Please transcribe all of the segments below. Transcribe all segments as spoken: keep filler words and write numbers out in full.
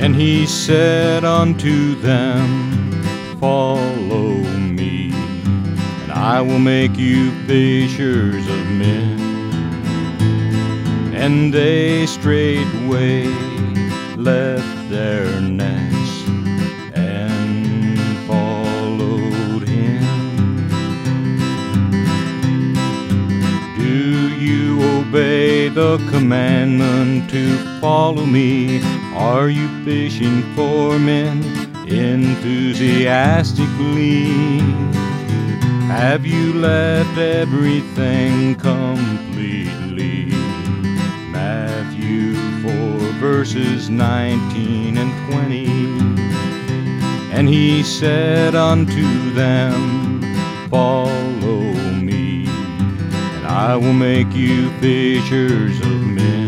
And he said unto them, Follow me, and I will make you fishers of men. And they straightway left their nets and followed him. Do you obey the commandment to follow me? Are you fishing for men enthusiastically? Have you left everything completely? Matthew four verses nineteen and twenty. And he said unto them, Follow me, and I will make you fishers of men.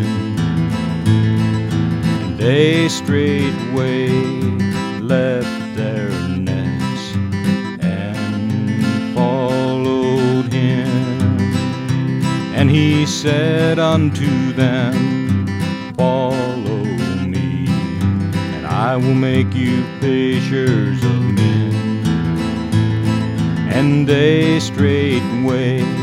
And they straightway left their nets and followed him. And he said unto them, Follow me, and I will make you fishers of men. And they straightway